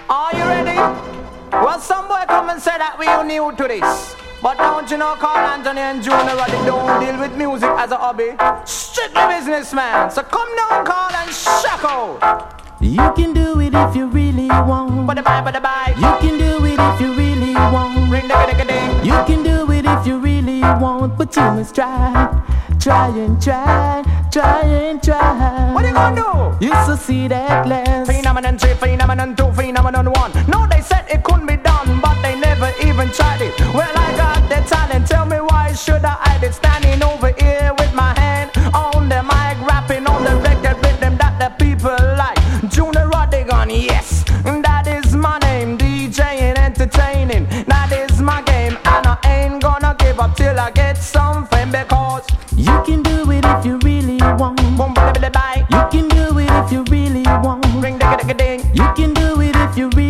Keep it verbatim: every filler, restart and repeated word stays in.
Are you ready? Well, some boy come and say that we are new to this. But don't you know Carl Anthony and Junior Roddy don't deal with music as a hobby. Strictly businessman. So come down, Carl, and shock out. You can do it if you really want. But the bye, but the bye. You can do it if you really want. Ring the ding ding. You can do it if you really want. But you must try, try and try, try and try. What you gonna do? You shall see that last. Phenomenon three, phenomenon two, phenomenon one. No, they said it couldn't be done, but they never even tried it. Well, I got the talent. Tell me why should I hide it? Standing over here with my hand on the mic, rapping on the record rhythm that the people like. Junior Rodigan, yes, that is my name. DJing, entertaining, that is my game. And I ain't gonna give up till I get some fame, because you can do it if you really want. Boom, bye, bye, bye. You can do it if you really want. Ring the ding ding. You can do it if you really